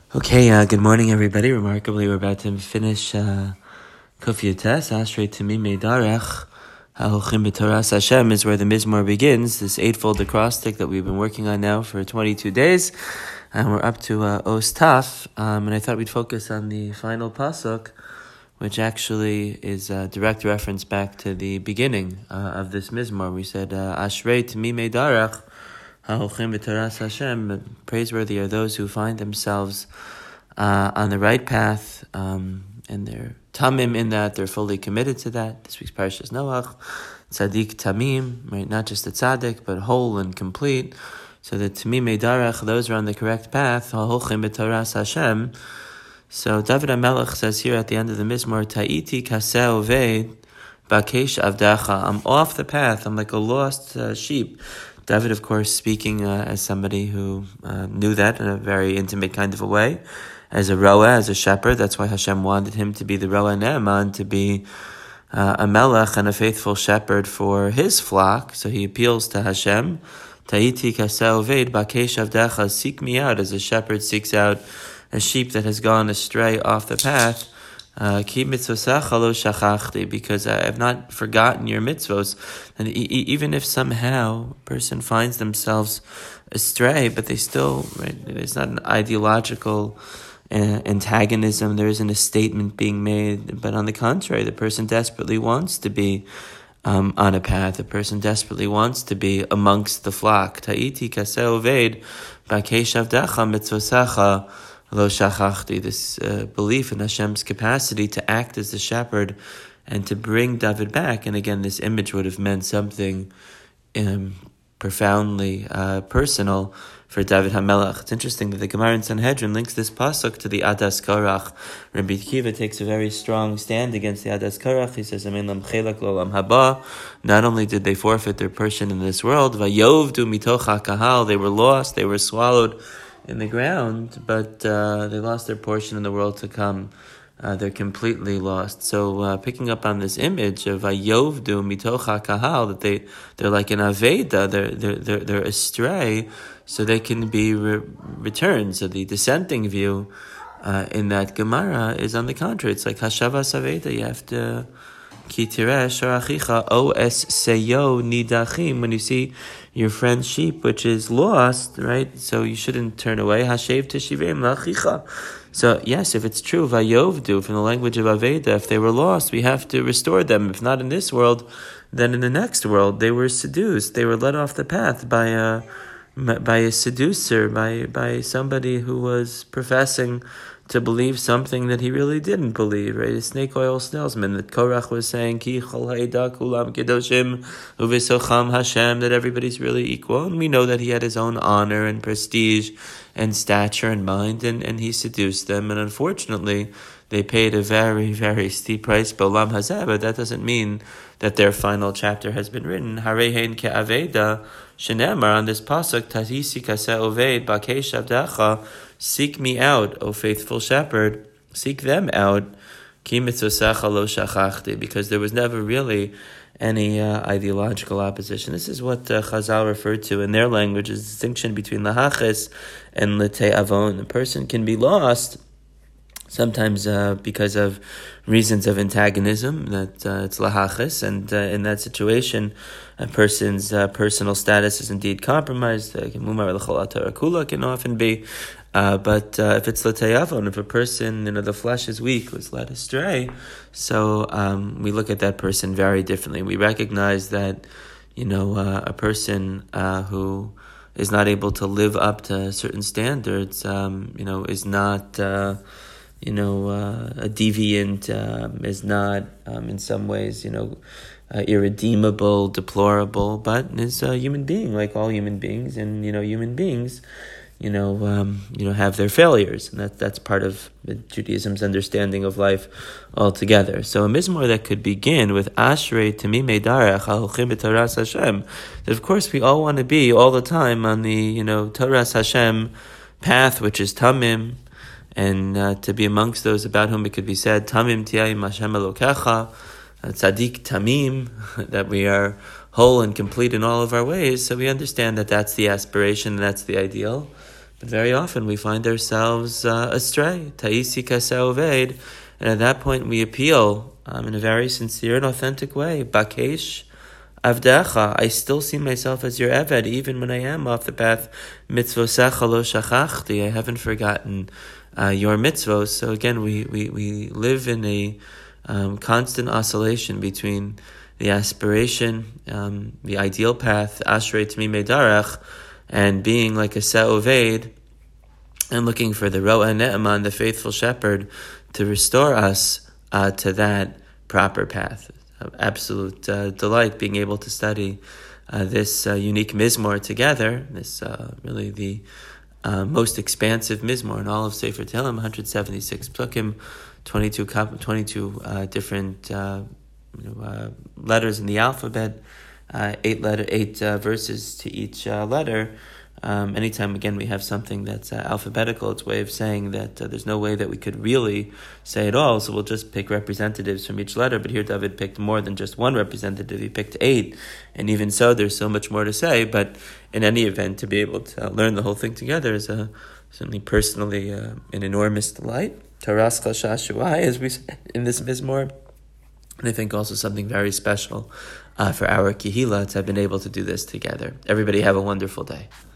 Okay, good morning, everybody. Remarkably, we're about to finish Kuf Yates. Ashrei Tamimei Darech HaHolchim B'Toras Hashem is where the Mizmor begins, this eightfold acrostic that we've been working on now for 22 days. And we're up to Os Taf, and I thought we'd focus on the final pasuk, which actually is a direct reference back to the beginning of this Mizmor. We said, Ashrei Tamimei Darech HaHolchim B'Toras Hashem, praiseworthy are those who find themselves on the right path, and they're tamim in that, they're fully committed to that. This week's Parashas Noach, tzaddik tamim, right? Not just a tzaddik, but whole and complete. So the tamimei darech, those are on the correct path, HaHolchim B'Toras Hashem. So David HaMelech says here at the end of the Mizmor, Ta'iti kaseh oved b'akesh avdacha. I'm off the path, I'm like a lost sheep. David, of course, speaking as somebody who knew that in a very intimate kind of a way, as a roa, as a shepherd. That's why Hashem wanted him to be the roa ne'eman, to be a melech and a faithful shepherd for his flock. So he appeals to Hashem. Ta'iti kaseh oved b'akesh avdecha, seek me out as a shepherd seeks out a sheep that has gone astray off the path. Ki mitzvosacha lo shachachti, because I have not forgotten your mitzvos. And even if somehow a person finds themselves astray, but they still, right, it's not an ideological antagonism, there isn't a statement being made, but on the contrary, the person desperately wants to be on a path, the person desperately wants to be amongst the flock. Ta'iti kaseh oved b'akesh avdecha mitzvosacha lo shachachti, this belief in Hashem's capacity to act as the shepherd and to bring David back. And again, this image would have meant something profoundly personal for David HaMelech. It's interesting that the Gemara in Sanhedrin links this pasuk to the Adas Korach. Rabbi Akiva takes a very strong stand against the Adas Korach. He says, Amin lam chelak lo lam haba. Not only did they forfeit their portion in this world, vayovdu mitoch hakahal, they were lost, they were swallowed in the ground, but they lost their portion in the world to come. They're completely lost. So picking up on this image of Ayovdu mitoch hakahal, that they're like an aveda, they're astray, so they can be returned. So the dissenting view in that Gemara is on the contrary. It's like hashavas aveda. You have to ki tireh sharachicha os seyo nidachim, when you see your friend's sheep which is lost, right? So you shouldn't turn away. Hashev teshivim lachicha. So yes, if it's true, vayovdu, from the language of Aveda, if they were lost, we have to restore them. If not in this world, then in the next world. They were seduced. They were led off the path by a seducer, by somebody who was professing to believe something that he really didn't believe, right? A snake oil salesman that Korach was saying, Ki chol ha'eda kulam kedoshim uvisocham Hashem, that everybody's really equal. And we know that he had his own honor and prestige and stature and mind, and he seduced them. And unfortunately, they paid a very, very steep price, B'olam hazeh, but that doesn't mean that their final chapter has been written. Harehen ke'aveda, shenemar, on this pasuk, Tahisi kaseh oved b'akesh avdecha, seek me out, O faithful shepherd, seek them out, ki mitzvosacha lo shachachti, because there was never really any ideological opposition. This is what Chazal referred to in their language as the distinction between lahaches and letei avon. A person can be lost sometimes because of reasons of antagonism, that it's lahaches, and in that situation, a person's personal status is indeed compromised. Mumar l'chol ha'torah kula can often be, but if it's letei avon, if a person, the flesh is weak, was led astray, so we look at that person very differently. We recognize that, a person who is not able to live up to certain standards, is not a deviant, is not in some ways, irredeemable, deplorable, but is a human being like all human beings, and human beings, have their failures, and that's part of Judaism's understanding of life altogether. So a mizmor that could begin with Ashrei Tamimei Darech HaHolchim B'Toras Hashem, that of course we all want to be all the time on the Toras Hashem path, which is Tamim, and to be amongst those about whom it could be said, Tamim Tiyayim Hashem Elokecha, Tzaddik Tamim, that we are whole and complete in all of our ways. So we understand that that's the aspiration, and that's the ideal. But very often we find ourselves astray. Ta'isi kaseh oved. And at that point we appeal in a very sincere and authentic way. Bakesh avdecha. I still see myself as your eved, even when I am off the path. Mitzvosecha lo shachachti. I haven't forgotten your mitzvos. So again, we live in a constant oscillation between the aspiration, the ideal path, ashrei tamimei darach, and being like a se'oved, and looking for the ro'a ne'eman, the faithful shepherd, to restore us to that proper path. Absolute delight being able to study this unique mizmor together. This really the most expansive mizmor in all of Sefer Tehillim, 176 psukim, 22 different letters in the alphabet, 8 verses to each letter. Anytime, again, we have something that's alphabetical, it's a way of saying that there's no way that we could really say it all, so we'll just pick representatives from each letter. But here David picked more than just one representative, he picked 8, and even so, there's so much more to say. But in any event, to be able to learn the whole thing together is certainly personally an enormous delight. Taraska Shashuai, as we say in this Mizmor. And I think also something very special for our Kehillah to have been able to do this together. Everybody have a wonderful day.